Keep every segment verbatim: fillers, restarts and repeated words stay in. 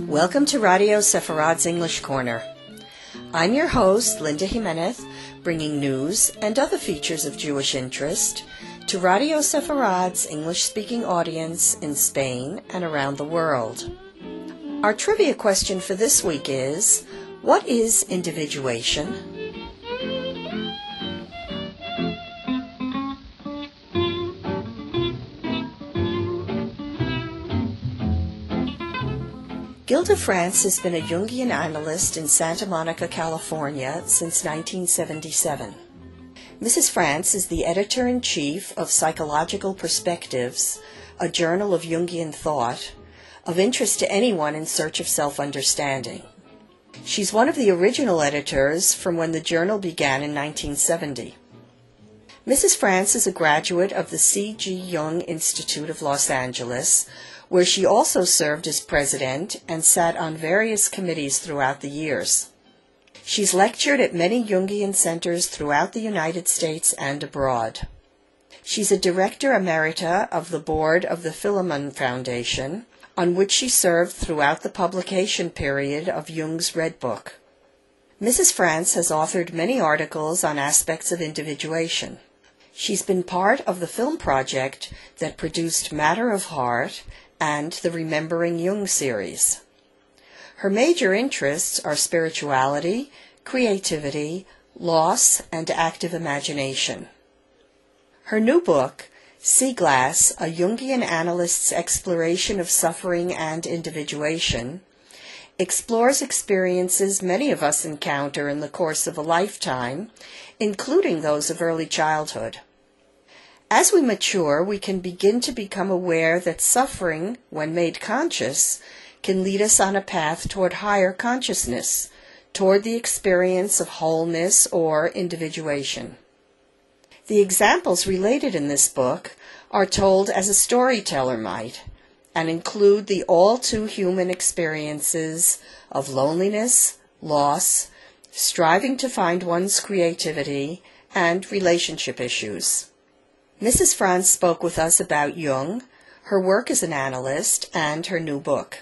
Welcome to Radio Sepharad's English Corner. I'm your host, Linda Jimenez, bringing news and other features of Jewish interest to Radio Sepharad's English-speaking audience in Spain and around the world. Our trivia question for this week is, what is individuation? Gilda France has been a Jungian analyst in Santa Monica, California since nineteen seventy-seven. Missus France is the editor-in-chief of Psychological Perspectives, a journal of Jungian thought, of interest to anyone in search of self-understanding. She's one of the original editors from when the journal began in nineteen seventy. Missus France is a graduate of the C G. Jung Institute of Los Angeles, where she also served as president and sat on various committees throughout the years. She's lectured at many Jungian centers throughout the United States and abroad. She's a director emerita of the board of the Philemon Foundation, on which she served throughout the publication period of Jung's Red Book. Missus France has authored many articles on aspects of individuation. She's been part of the film project that produced Matter of Heart and the Remembering Jung series. Her major interests are spirituality, creativity, loss, and active imagination. Her new book, Sea Glass, A Jungian Analyst's Exploration of Suffering and Individuation, explores experiences many of us encounter in the course of a lifetime, including those of early childhood. As we mature, we can begin to become aware that suffering, when made conscious, can lead us on a path toward higher consciousness, toward the experience of wholeness or individuation. The examples related in this book are told as a storyteller might, and include the all-too-human experiences of loneliness, loss, striving to find one's creativity, and relationship issues. Missus France spoke with us about Jung, her work as an analyst, and her new book.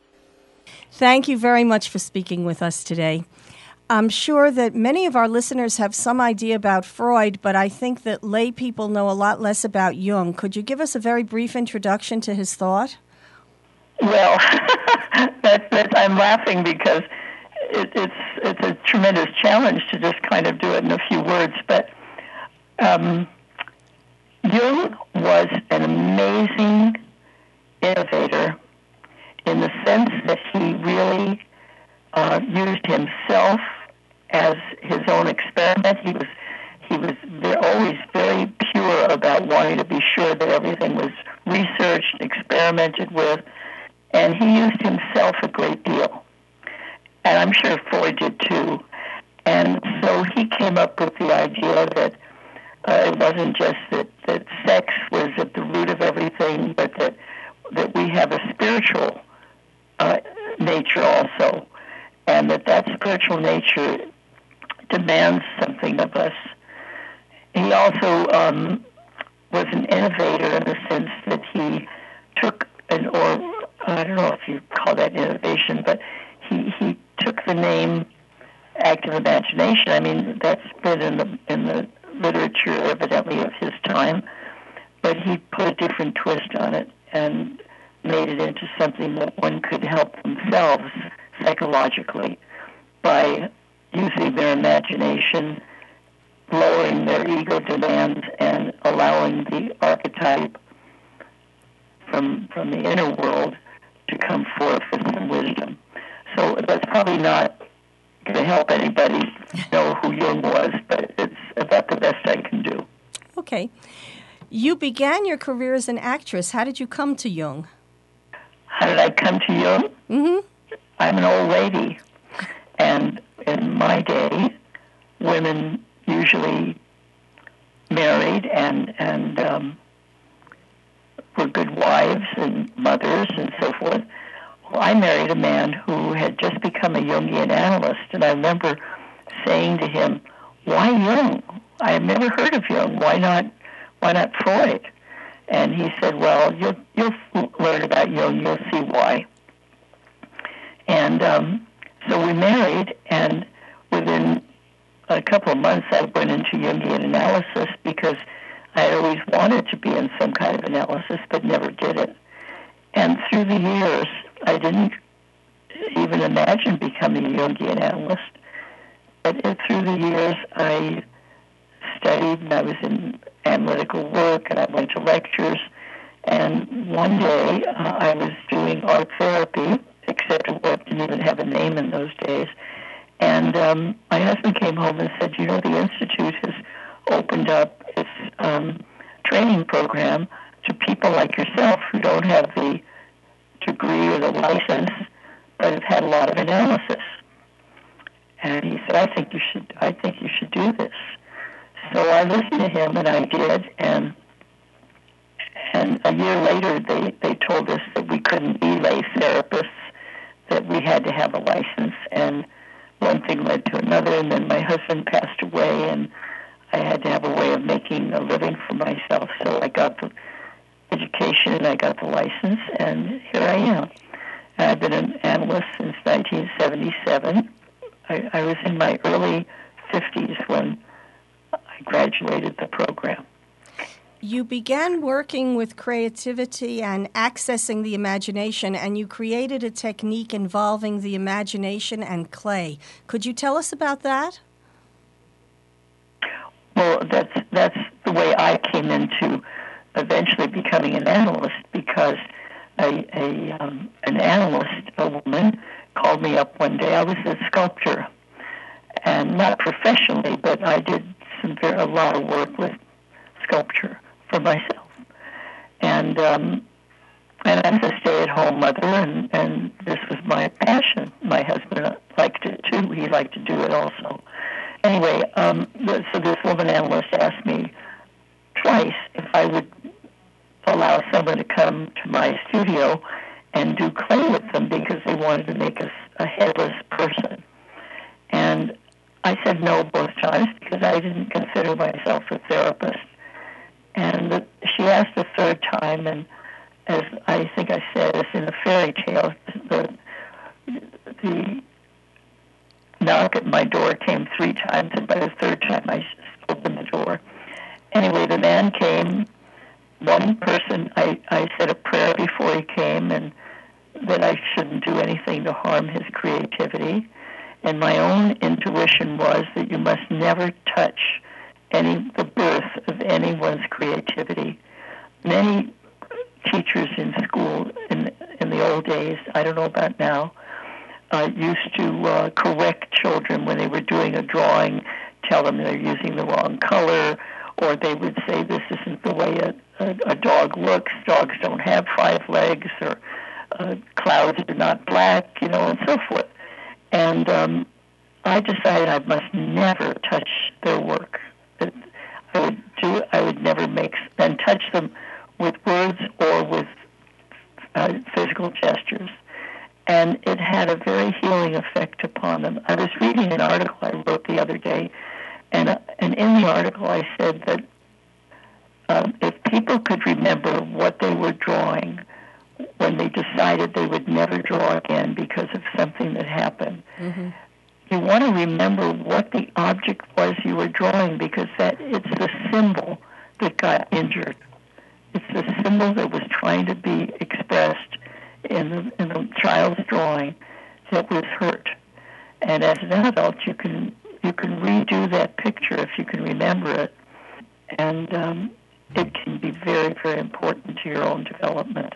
Thank you very much for speaking with us today. I'm sure that many of our listeners have some idea about Freud, but I think that lay people know a lot less about Jung. Could you give us a very brief introduction to his thought? Well, that, that, I'm laughing because it, it's it's a tremendous challenge to just kind of do it in a few words, but um, Jung was an amazing innovator in the sense that he really uh, used himself as his own experiment. He was he was very, always very pure about wanting to be sure that everything was researched, experimented with, and he used himself a great deal. And I'm sure Freud did too. And so he came up with the idea that Uh, it wasn't just that, that sex was at the root of everything, but that that we have a spiritual uh, nature also, and that that spiritual nature demands something of us. He also um, was an innovator in the sense that he took an, or I don't know if you call that innovation, but he, he took the name active imagination. I mean, that's been in the in the literature evidently of his time, but he put a different twist on it and made it into something that one could help themselves psychologically by using their imagination, lowering their ego demands, and allowing the archetype from from the inner world to come forth with some wisdom. So that's probably not going to help anybody know who Jung was, but it's about the best I can do. Okay. You began your career as an actress. How did you come to Jung? How did I come to Jung? Mm-hmm. I'm an old lady, and in my day, women usually married and and um, were good wives and mothers and so forth. Well, I married a man who had just become a Jungian analyst, and I remember saying to him, "Why Jung? I have never heard of Jung. Why not? Why not Freud?" And he said, "Well, you'll you'll learn about Jung. You'll see why." And um, so we married, and within a couple of months I went into Jungian analysis because I had always wanted to be in some kind of analysis but never did it. And through the years, I didn't even imagine becoming a Jungian analyst. But through the years, I studied, and I was in analytical work, and I went to lectures. And one day, uh, I was doing art therapy, except it didn't even have a name in those days. And um, my husband came home and said, you know, the Institute has opened up its um, training program to people like yourself who don't have the degree or the license, but have had a lot of analysis. And he said, I think you should, I think you should do this. So I listened to him, and I did, and and a year later, they, they told us that we couldn't be lay therapists, that we had to have a license, and one thing led to another, and then my husband passed away, and I had to have a way of making a living for myself, so I got the education, and I got the license, and here I am. I've been an analyst since nineteen seventy-seven. I, I was in my early fifties when I graduated the program. You began working with creativity and accessing the imagination, and you created a technique involving the imagination and clay. Could you tell us about that? Well, that's that's the way I came into eventually becoming an analyst, because a, a um, an analyst, a woman, called me up one day. I was a sculptor, and not professionally, but I did some very, a lot of work with sculpture for myself. And um, and I was a stay-at-home mother, and, and this was my passion. My husband liked it too. He liked to do it also. Anyway, um, so this woman analyst asked me twice if I would allow someone to come to my studio and do clay with them, because they wanted to make us a headless person. And I said no both times because I didn't consider myself a therapist. And the, she asked the third time, and as I think I said, as in a fairy tale, the, the knock at my door came three times, and by the third time I opened the door. Anyway, the man came. One person, I, I said a prayer before he came, and that I shouldn't do anything to harm his creativity. And my own intuition was that you must never touch any the birth of anyone's creativity. Many teachers in school in in the old days, I don't know about now, uh, used to uh, correct children when they were doing a drawing, tell them they're using the wrong color, or they would say this isn't the way a, a, a dog looks. Dogs don't have five legs, or uh, clouds are not black, you know, and so forth. And um, I decided I must never touch their work. That I would do. I would never make and touch them with words or with uh, physical gestures. And it had a very healing effect upon them. I was reading an article I wrote the other day, and uh, and in the article I said that um, if people could remember what they were drawing when they decided they would never draw again because of something that happened, mm-hmm. you want to remember what the object was you were drawing, because that it's the symbol that got injured. It's the symbol that was trying to be expressed in the, in the child's drawing that was hurt. And as an adult, you can you can redo that picture if you can remember it, and um, it can be very, very important to your own development.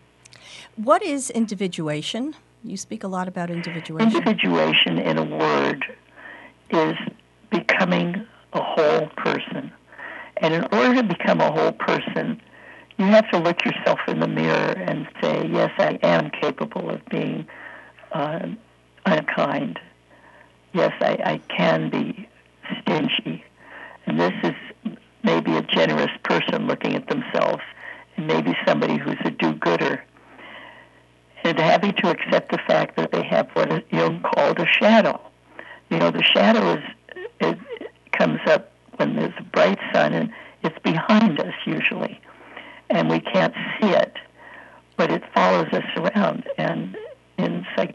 What is individuation? You speak a lot about individuation. Individuation, in a word, is becoming a whole person. And in order to become a whole person, you have to look yourself in the mirror and say, yes, I am capable of being uh, unkind. Yes, I, I can be stingy. And this is maybe a generous person looking at themselves, and maybe somebody who's a do-gooder. And having to accept the fact that they have what Jung called a shadow. You know, the shadow is it comes up when there's a bright sun, and it's behind us usually, and we can't see it, but it follows us around. And in psychology,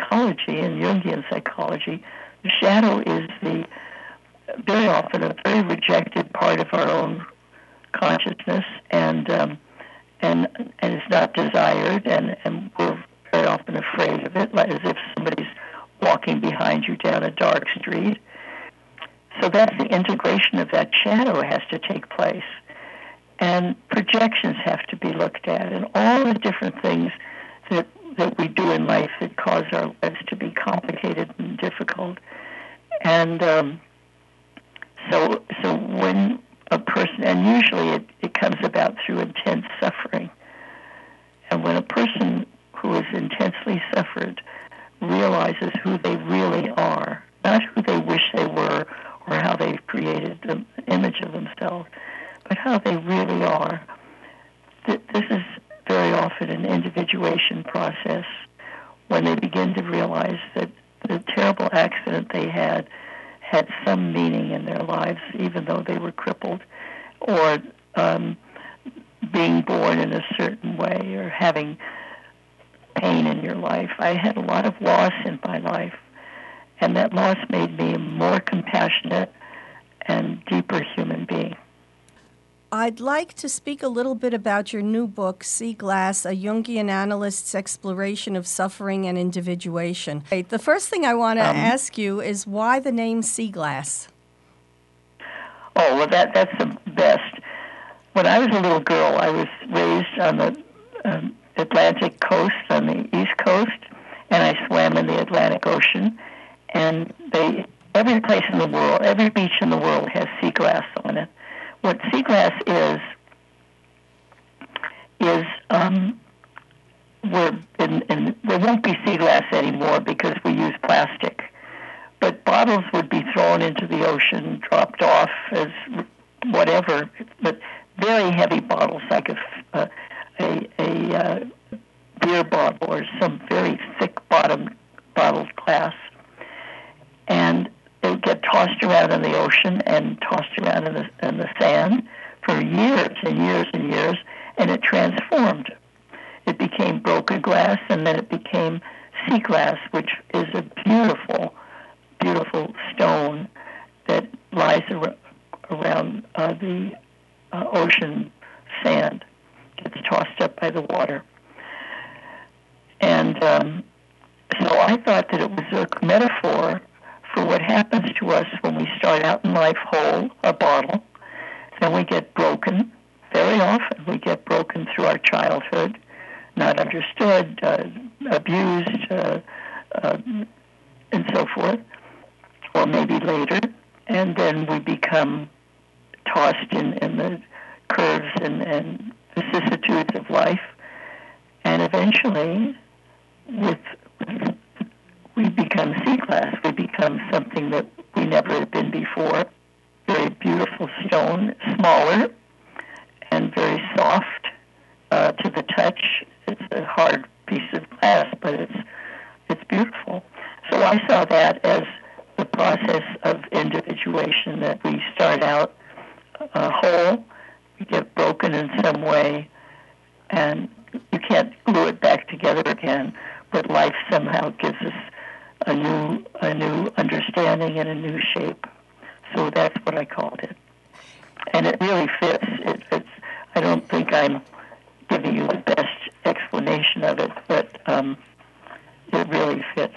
psychology and Jungian psychology, the shadow is the very often a very rejected part of our own consciousness, and um, and and it's not desired, and, and we're very often afraid of it, like as if somebody's walking behind you down a dark street. So that's the integration of that shadow has to take place. And projections have to be looked at, and all the different things that that we do in life that cause our lives to be complicated and difficult. And um, so so when a person, and usually it, it comes about through intense suffering, and when a person who has intensely suffered realizes who they really are, not who they wish they were or how they've created the image of themselves, but how they really are. Th- this is very often an individuation process when they begin to realize that the terrible accident they had had some meaning in their lives, even though they were crippled, or um, being born in a certain way, or having pain in your life. I had a lot of loss in my life, and that loss made me a more compassionate and deeper human being. I'd like to speak a little bit about your new book, Sea Glass, A Jungian Analyst's Exploration of Suffering and Individuation. The first thing I want to um, ask you is why the name Sea Glass? Oh, well, that that's the best. When I was a little girl, I was raised on the um, Atlantic coast, on the East Coast, and I swam in the Atlantic Ocean. And they, every place in the world, every beach in the world has sea glass on it. What sea glass is, is um, we're in, in, there won't be sea glass anymore because we use plastic. But bottles would be thrown into the ocean, dropped off as whatever, but very heavy bottles, like a, a, a, a uh, beer bottle or some very thick bottom bottled glass. And they get tossed around in the ocean and tossed around in the, in the sand for years and years and years, and it transformed. It became broken glass, and then it became sea glass, which is a beautiful, beautiful stone that lies ar- around uh, the uh, ocean sand. Gets tossed up by the water. And um, so I thought that it was a metaphor for what happens to us when we start out in life whole, a bottle. Then we get broken. Very often we get broken through our childhood, not understood, uh, abused, uh, uh, and so forth, or maybe later. And then we become tossed in, in the curves and, and vicissitudes of life. And eventually, with we become sea glass. We become something that we never had been before. Very beautiful stone, smaller and very soft uh, to the touch. It's a hard piece of glass, but it's it's beautiful. So I saw that as the process of individuation, that we start out uh, whole, we get broken in some way, and you can't glue it back together again, but life somehow gives us a new a new understanding and a new shape. So that's what I called it. And it really fits. It, it's, I don't think I'm giving you the best explanation of it, but um, it really fits.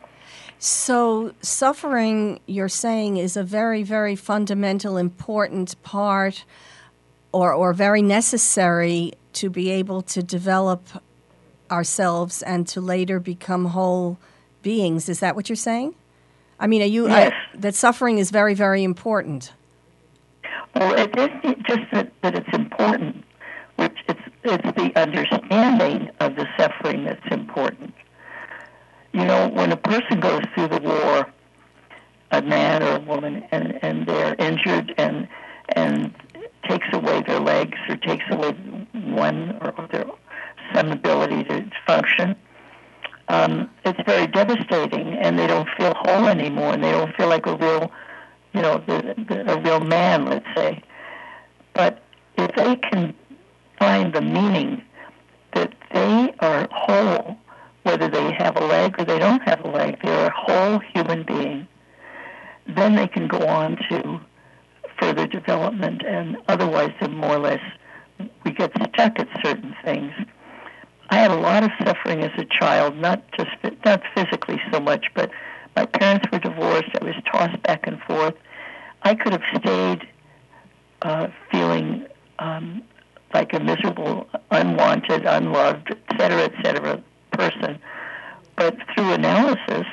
So suffering, you're saying, is a very, very fundamental, important part or, or very necessary to be able to develop ourselves and to later become whole beings. Is that what you're saying? I mean, are you yes. I, that suffering is very, very important? Well, it isn't just that, that it's important, which it's it's the understanding of the suffering that's important. You know, when a person goes through the war, a man or a woman, and, and they're injured and and takes away their legs or takes away one or their some ability to function, um, it's very devastating, and they don't feel whole anymore, and they don't feel like a real, you know, the, the, a real man, let's say. But if they can find the meaning that they are whole, whether they have a leg leg or they don't have a leg. They're a whole human being. Then they can go on to further development, and otherwise they're more or less, we get stuck at certain things. I had a lot of suffering as a child, not just not physically so much, but my parents were divorced. I was tossed back and forth. I could have stayed uh, feeling um, like a miserable, unwanted, unloved, et cetera, et cetera person. But through analysis,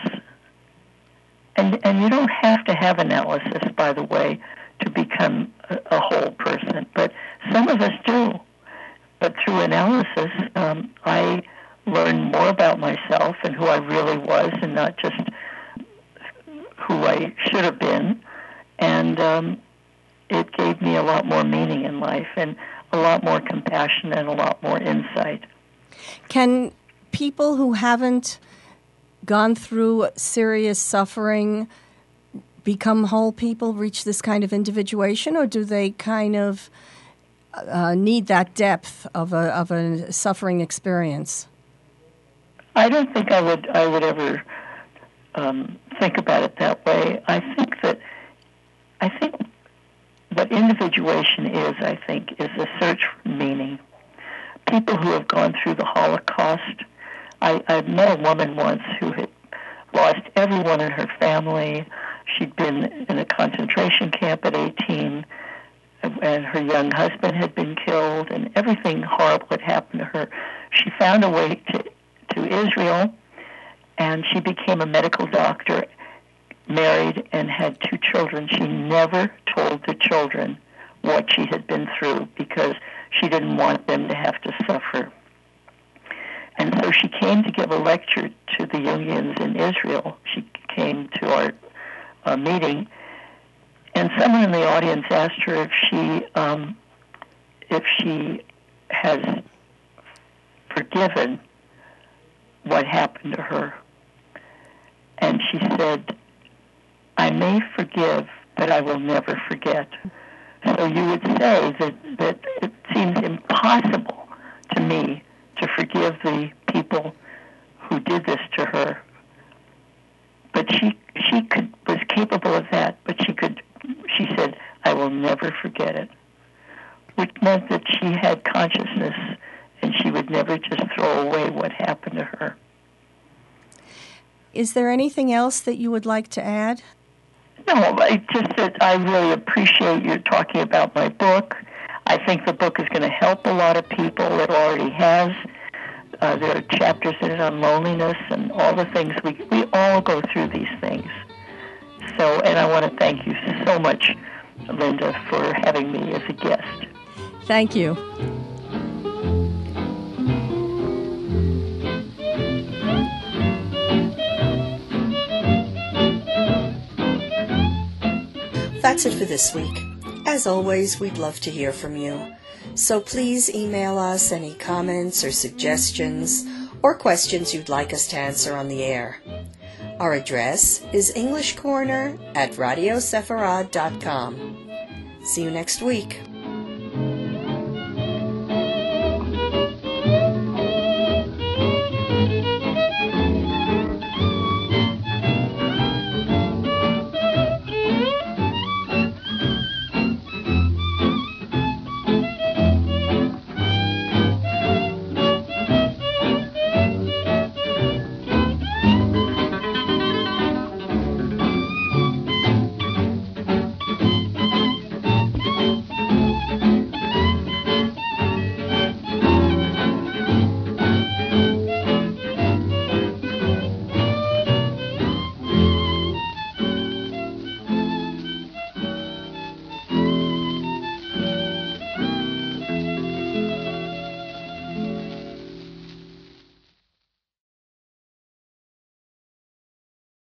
and, and you don't have to have analysis, by the way, to become a, a whole person, but some of us do. But through analysis, um, I learned more about myself and who I really was, and not just who I should have been. And um, it gave me a lot more meaning in life, and a lot more compassion, and a lot more insight. Can people who haven't gone through serious suffering become whole people, reach this kind of individuation, or do they kind of uh, need that depth of a of a suffering experience? I don't think I would I would ever um, think about it that way. I think that I think what individuation is, I think, is a search for meaning. People who have gone through the Holocaust. I, I met a woman once who had lost everyone in her family. She'd been in a concentration camp at eighteen, and her young husband had been killed, and everything horrible had happened to her. She found a way to, to Israel, and she became a medical doctor, married, and had two children. She never told the children what she had been through because she didn't want them to have to suffer. And so she came to give a lecture to the Jungians in Israel. She came to our uh, meeting, and someone in the audience asked her if she um, if she has forgiven what happened to her. And she said, "I may forgive, but I will never forget." So you would say that, that it seems impossible to me to forgive the people who did this to her. But she she could was capable of that, but she could she said, "I will never forget it," which meant that she had consciousness and she would never just throw away what happened to her. Is there anything else that you would like to add? No, I just that I really appreciate you talking about my book. I think the book is going to help a lot of people. It already has. Uh, there are chapters in it on loneliness and all the things. We, we all go through these things. So, and I want to thank you so much, Linda, for having me as a guest. Thank you. That's it for this week. As always, we'd love to hear from you. So please email us any comments or suggestions or questions you'd like us to answer on the air. Our address is English Corner at radio sepharad dot com. See you next week.